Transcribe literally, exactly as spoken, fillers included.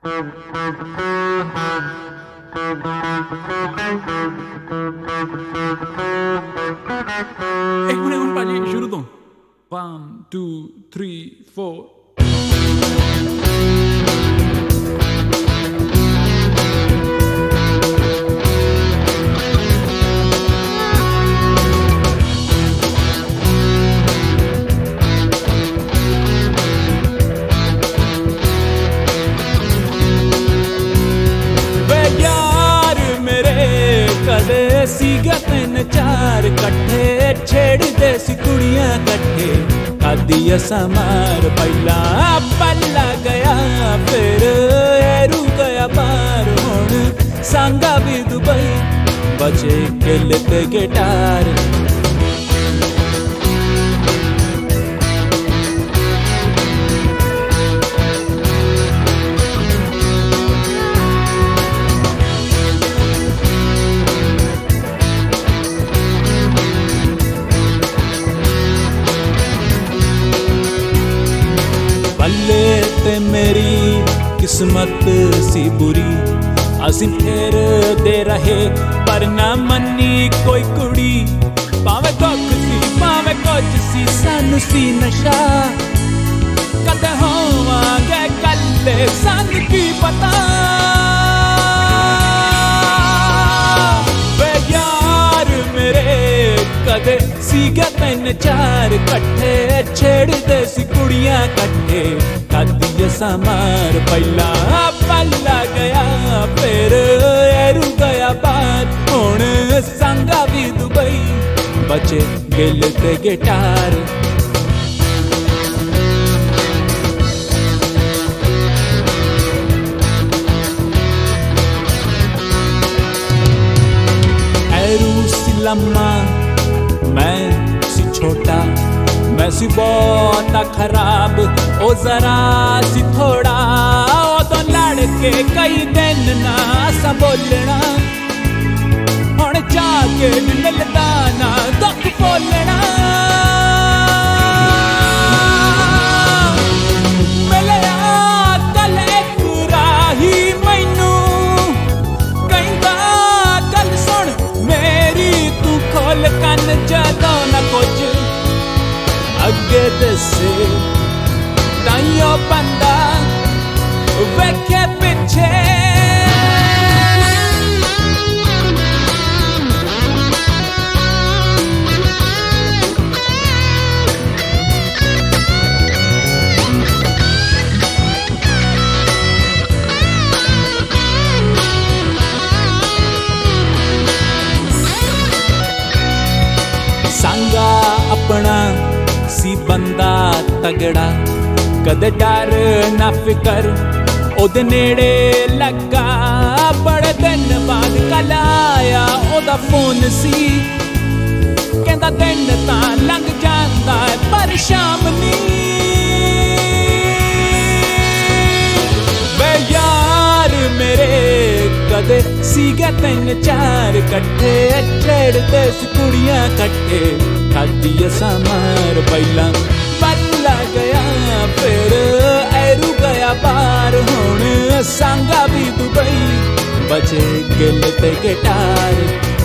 एक मिनट एक मिनट शुरू तो वन टू थ्री फोर सीगा तीन चार कट्ठे छेड़दे सी कुड़ियां कट्ठे खादी समार पहला पल्ला गया फिर एरू गया बार हुण सांगा भी दुबई बचे किल ते गिटार ते मेरी किस्मत सी बुरी असी फिर दे रहे पर ना मन्नी कोई कुड़ी भावे दुख सी भावे कुछ सी सानू सी नशा कदे होवांगे कल्ले सानू की पता वे यार मेरे कदे सीगे तीन चार कट्ठे छेड़दे सी कुड़ियां कट्ठे खादी समार पहला पल्ला गया फिर एरू गया बार हुण सांगा भी दुबई बचे गिल ते गिटार एरू सी लम्मा मैं सी छोटा मैं सी बहुता खराब ओ जरा सी थोड़ा ओ तो लड़के कई दिन ना सा बोलना हुण जाके मिलदा ना दुख बोलना मिलिया कल एक राही मैनू कहंदा गल सुन मेरी तू खोल कन जदों ना कुछ अगे दसे ताइयों बंदा वेखे पिछे सांगा अपना सी बंदा तगड़ा कदे डर ना फिकर ओदे नेड़े लगा बड़े दिन बाद कल आया ओदा फोन सी कहंदा दिन तां लंघ जांदा पर शाम नी वे यार मेरे कदे सीगे तीन चार कट्ठे छेड़दे सी कुड़ियां कट्ठे खादी समार पहला पल्ला गया फिर एरू गया बार हुण सांगा भी दुबई बचे गिल ते गिटार